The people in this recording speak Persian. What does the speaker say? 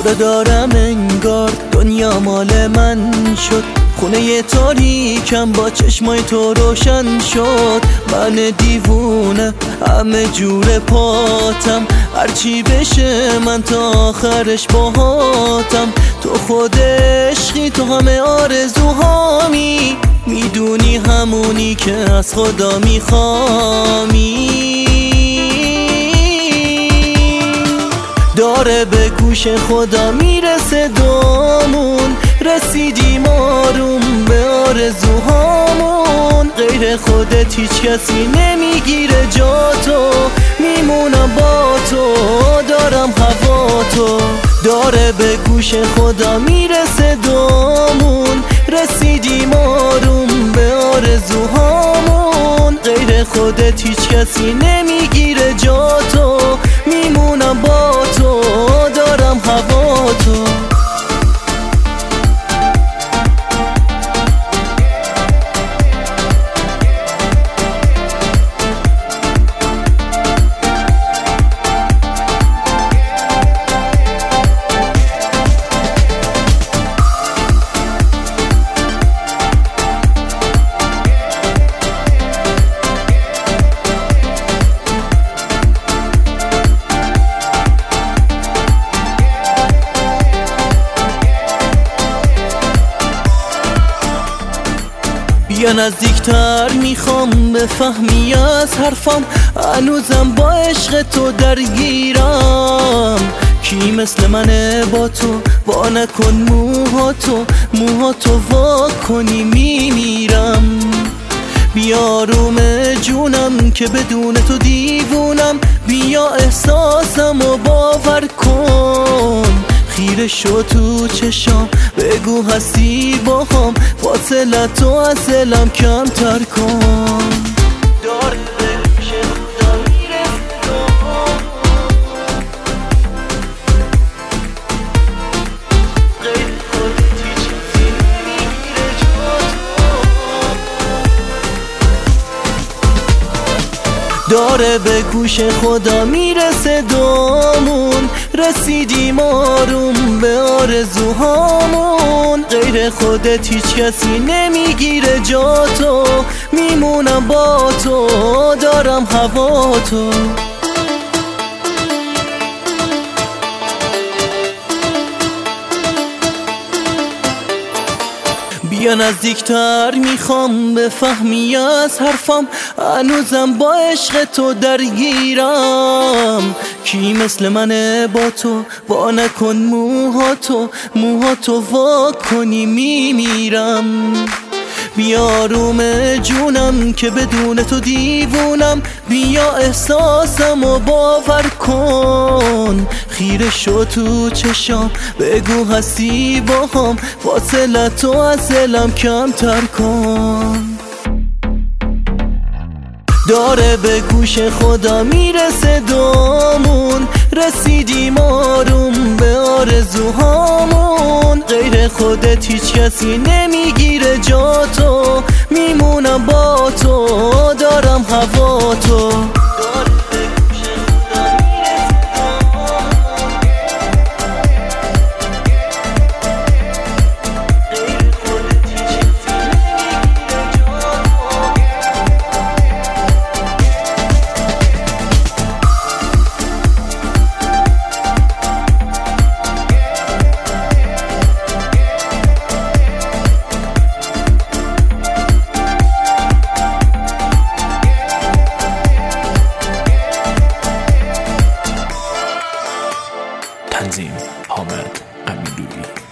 خدا دارم انگار دنیا مال من شد، خونه تاریکم با چشمای تو روشن شد. من دیوونه همه جور پاتم، هرچی بشه من تا آخرش باهاتم. تو خود عشقی، تو همه آرزوهامی، میدونی همونی که از خدا میخوامی. داره به گوش خدا میرسه دامون، رسیدیم آروم به آرزوهامون. غیر خودت هیچ کسی نمیگیره جا تو، میمونم با تو، دارم هوا تو. داره به گوش خدا میرسه دامون، رسیدیم آروم به آرزوهامون. غیر خودت هیچ کسی نمیگیره جا تو، میمونم با تو، دارم هوا تو. بیا نزدیکتر، میخوام بفهمی از حرفم، هنوزم با عشق تو درگیرم. کی مثل منه با تو، وا نکن موهاتو وا کنی میمیرم. بیا روم جونم که بدون تو دیوونم، بیا احساسم و باور کن. خیره شو تو چشام، بگو هستی با هم، فاصله تو از دلم کمتر کن. داره بشه خدا میرسه غیر خودت هیچ کسی نمیگیره جا تو. داره به گوش خدا میرسه دامون، رسیدیم آروم به آرزوهامون. غیر خودت هیچ کسی نمیگیره جا تو، میمونم با تو، دارم هوا تو. بیا نزدیکتر، میخوام بفهمی از حرفم، هنوزم با عشق تو درگیرم. کی مثل منه با تو، وا نکن موهاتو وا کنی میمیرم. بیا روم جونم که بدون تو دیوونم، بیا احساسم و باور کن. خیره شو تو چشام، بگو هستی با هم، فاصله تو از دلم کمتر کن. داره به گوش خدا میرسه دامون، رسیدیم آروم به آرزوهامون. غیر خودت هیچ کسی نمیگیره جا تو، میمونم با تو، دارم هوا تو. تنظیم حامد امیرلویی.